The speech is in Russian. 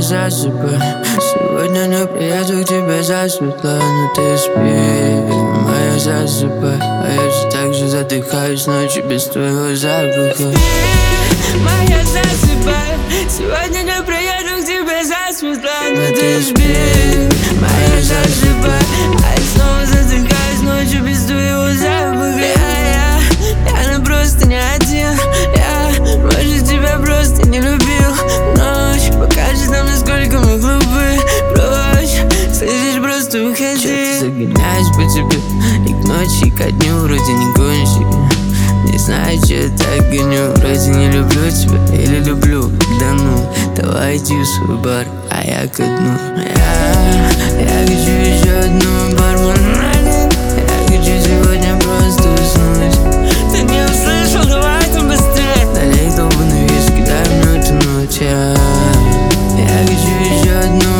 засыпай. Сегодня не приеду к тебе засветло, но ты спи, моя засыпай. А я все так же задыхаюсь ночью без твоего запаха. Моя засыпай. Сегодня не приеду к тебе засветло, но ты спи, моя засыпай. А я снова задыхаюсь ночью без твоего запаха. Я просто не один. Я, может, тебя просто не любил. Ночь покажет нам, насколько мы глупы. Прочь, слышишь, просто выходи. Чё-то загоняюсь по тебе и к ночи, и ко дню вроде не гонщик. Не знаю, че я так гоню. Вроде не люблю тебя или люблю. Да ну, давай иди в свой бар, а я ко дну. Я хочу еще одну бармен. Я хочу сегодня просто уснуть. Ты не услышал, давай там быстрее. Налей долбаный виски, дай мне утонуть. Я хочу еще одну